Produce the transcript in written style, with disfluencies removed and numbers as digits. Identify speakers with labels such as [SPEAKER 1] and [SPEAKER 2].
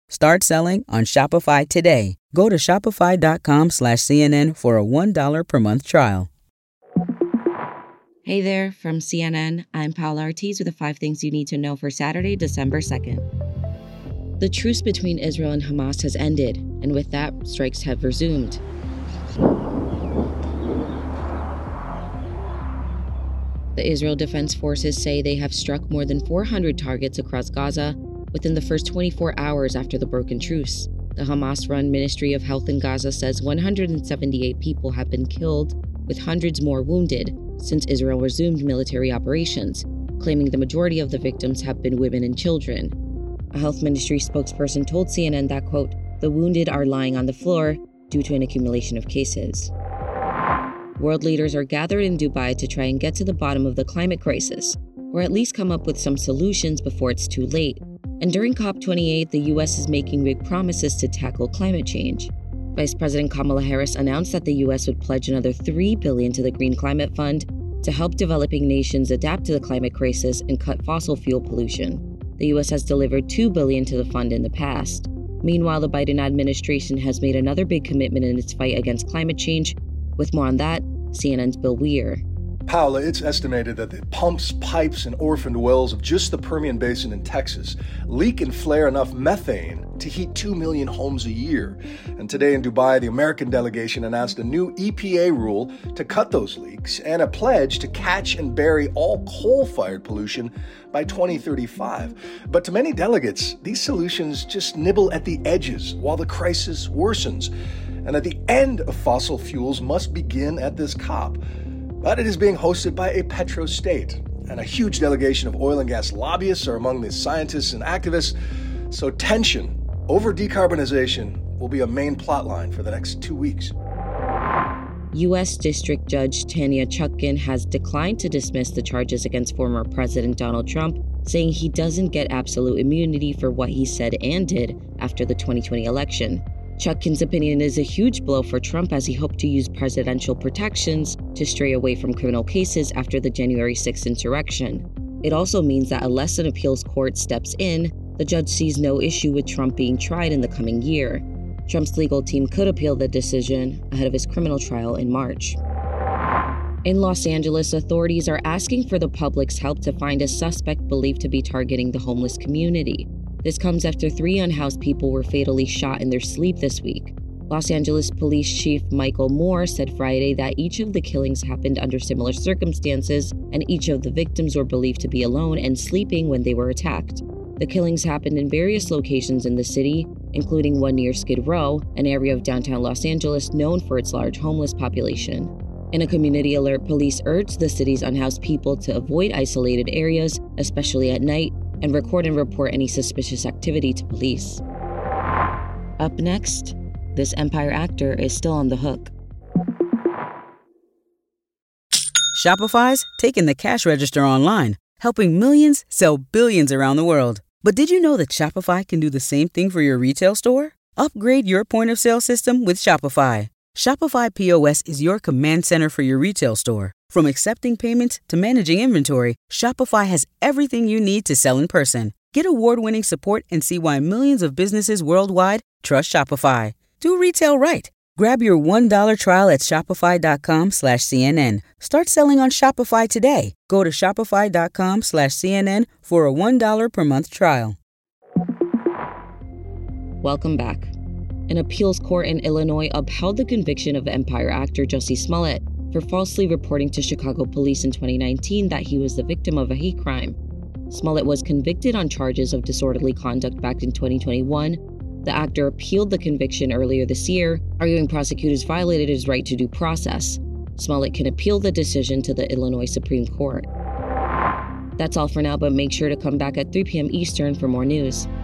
[SPEAKER 1] Start selling on Shopify today. Go to shopify.com/CNN for a $1 per month trial.
[SPEAKER 2] Hey there, from CNN, I'm Paula Ortiz with the 5 things you need to know for Saturday, December 2nd. The truce between Israel and Hamas has ended, and with that, strikes have resumed. The Israel Defense Forces say they have struck more than 400 targets across Gaza within the first 24 hours after the broken truce. The Hamas-run Ministry of Health in Gaza says 178 people have been killed, with hundreds more wounded, since Israel resumed military operations, claiming the majority of the victims have been women and children. A health ministry spokesperson told CNN that, quote, "The wounded are lying on the floor due to an accumulation of cases." World leaders are gathered in Dubai to try and get to the bottom of the climate crisis, or at least come up with some solutions before it's too late. And during COP28, the U.S. is making big promises to tackle climate change. Vice President Kamala Harris announced that the U.S. would pledge another $3 billion to the Green Climate Fund to help developing nations adapt to the climate crisis and cut fossil fuel pollution. The U.S. has delivered $2 billion to the fund in the past. Meanwhile, the Biden administration has made another big commitment in its fight against climate change. With more on that, CNN's Bill Weir.
[SPEAKER 3] Paula, it's estimated that the pumps, pipes, and orphaned wells of just the Permian Basin in Texas leak and flare enough methane to heat 2 million homes a year. And today in Dubai, the American delegation announced a new EPA rule to cut those leaks and a pledge to catch and bury all coal-fired pollution by 2035. But to many delegates, these solutions just nibble at the edges while the crisis worsens. And that the end of fossil fuels must begin at this COP. But it is being hosted by a petro-state, and a huge delegation of oil and gas lobbyists are among the scientists and activists, so tension over decarbonization will be a main plotline for the next 2 weeks.
[SPEAKER 2] U.S. District Judge Tanya Chutkan has declined to dismiss the charges against former President Donald Trump, saying he doesn't get absolute immunity for what he said and did after the 2020 election. Chutkan's opinion is a huge blow for Trump, as he hoped to use presidential protections to stray away from criminal cases after the January 6th insurrection. It also means that unless an appeals court steps in, the judge sees no issue with Trump being tried in the coming year. Trump's legal team could appeal the decision ahead of his criminal trial in March. In Los Angeles, authorities are asking for the public's help to find a suspect believed to be targeting the homeless community. This comes after 3 unhoused people were fatally shot in their sleep this week. Los Angeles Police Chief Michael Moore said Friday that each of the killings happened under similar circumstances, and each of the victims were believed to be alone and sleeping when they were attacked. The killings happened in various locations in the city, including one near Skid Row, an area of downtown Los Angeles known for its large homeless population. In a community alert, police urged the city's unhoused people to avoid isolated areas, especially at night, and record and report any suspicious activity to police. Up next, this Empire actor is still on the hook.
[SPEAKER 1] Shopify's taking the cash register online, helping millions sell billions around the world. But did you know that Shopify can do the same thing for your retail store? Upgrade your point-of-sale system with Shopify. Shopify POS is your command center for your retail store. From accepting payments to managing inventory, Shopify has everything you need to sell in person. Get award-winning support and see why millions of businesses worldwide trust Shopify. Do retail right. Grab your $1 trial at shopify.com/CNN. Start selling on Shopify today. Go to shopify.com/CNN for a $1 per month trial.
[SPEAKER 2] Welcome back. An appeals court in Illinois upheld the conviction of Empire actor Jussie Smollett for falsely reporting to Chicago police in 2019 that he was the victim of a hate crime. Smollett was convicted on charges of disorderly conduct back in 2021. The actor appealed the conviction earlier this year, arguing prosecutors violated his right to due process. Smollett can appeal the decision to the Illinois Supreme Court. That's all for now, but make sure to come back at 3 p.m. Eastern for more news.